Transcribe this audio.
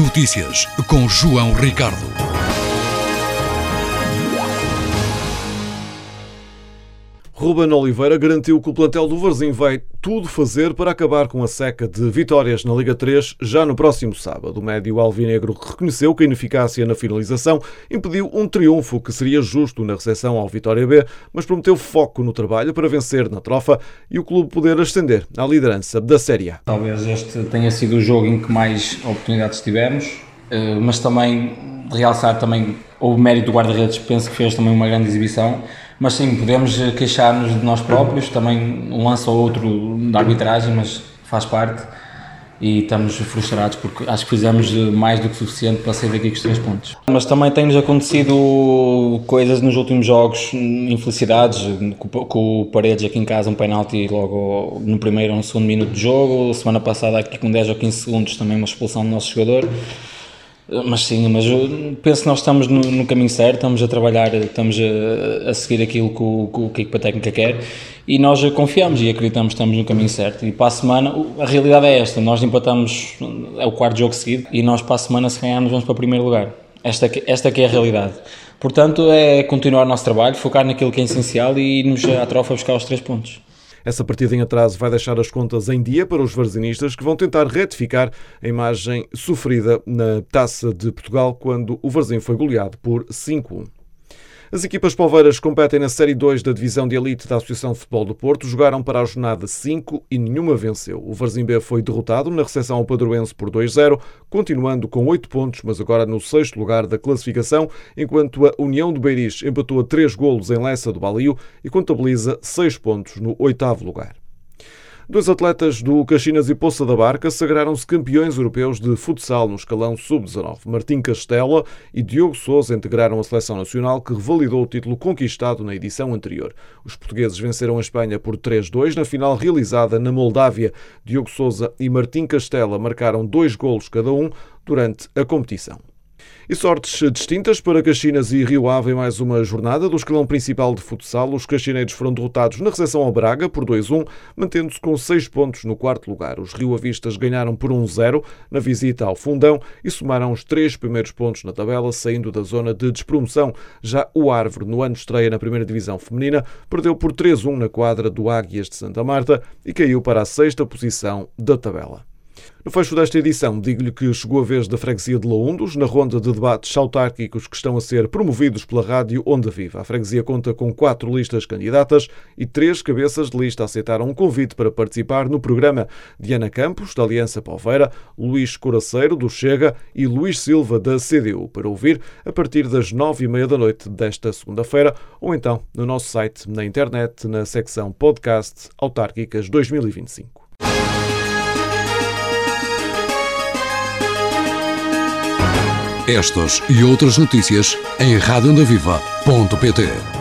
Notícias com João Ricardo. Ruben Oliveira garantiu que o plantel do Varzim vai tudo fazer para acabar com a seca de vitórias na Liga 3 já no próximo sábado. O médio alvinegro reconheceu que a ineficácia na finalização impediu um triunfo que seria justo na recepção ao Vitória B, mas prometeu foco no trabalho para vencer na trofa e o clube poder ascender à liderança da Série A. Talvez este tenha sido o jogo em que mais oportunidades tivemos, mas também realçar também o mérito do guarda-redes, penso que fez também uma grande exibição. Mas sim, podemos queixar-nos de nós próprios, também um lance ou outro da arbitragem, mas faz parte e estamos frustrados porque acho que fizemos mais do que suficiente para sair daqui com os 3 pontos. Mas também tem-nos acontecido coisas nos últimos jogos, infelicidades, com o Paredes aqui em casa, um penalti logo no primeiro ou no segundo minuto de jogo, semana passada aqui com 10 ou 15 segundos também uma expulsão do nosso jogador. Mas sim, mas eu penso que nós estamos no caminho certo, estamos a trabalhar, estamos a seguir aquilo que a equipa técnica quer e nós confiamos e acreditamos que estamos no caminho certo. E para a semana, a realidade é esta, nós empatamos, é o 4º jogo seguido e nós para a semana, se ganharmos, vamos para o primeiro lugar. Esta que é a realidade. Portanto, é continuar o nosso trabalho, focar naquilo que é essencial e irmos à trofa buscar os 3 pontos. Essa partida em atraso vai deixar as contas em dia para os varzinistas, que vão tentar retificar a imagem sofrida na Taça de Portugal quando o Varzim foi goleado por 5-1. As equipas polveiras competem na Série 2 da Divisão de Elite da Associação de Futebol do Porto, jogaram para a jornada 5 e nenhuma venceu. O Varzim B foi derrotado na recepção ao Padroense por 2-0, continuando com 8 pontos, mas agora no 6º lugar da classificação, enquanto a União do Beiris empatou a 3 golos em Lessa do Balio e contabiliza 6 pontos no 8º lugar. 2 atletas do Caxinas e Poça da Barca sagraram-se campeões europeus de futsal no escalão sub-19. Martim Castela e Diogo Sousa integraram a seleção nacional que revalidou o título conquistado na edição anterior. Os portugueses venceram a Espanha por 3-2 na final realizada na Moldávia. Diogo Sousa e Martim Castela marcaram 2 golos cada um durante a competição. E sortes distintas para Caxinas e Rio Ave em mais uma jornada do escalão principal de futsal. Os caxineiros foram derrotados na recepção ao Braga por 2-1, mantendo-se com 6 pontos no 4º lugar. Os rioavistas ganharam por 1-0 na visita ao Fundão e somaram os 3 primeiros pontos na tabela, saindo da zona de despromoção. Já o Árvore, no ano de estreia na primeira divisão feminina, perdeu por 3-1 na quadra do Águias de Santa Marta e caiu para a 6ª posição da tabela. No fecho desta edição, digo-lhe que chegou a vez da freguesia de Laundos, na ronda de debates autárquicos que estão a ser promovidos pela rádio Onda Viva. A freguesia conta com 4 listas candidatas e 3 cabeças de lista aceitaram um convite para participar no programa. Diana Campos, da Aliança Palveira, Luís Coraceiro, do Chega e Luís Silva, da CDU, para ouvir a partir das 9h30 da noite desta segunda-feira ou então no nosso site, na internet, na secção Podcast Autárquicas 2025. Estas e outras notícias em radioondaviva.pt.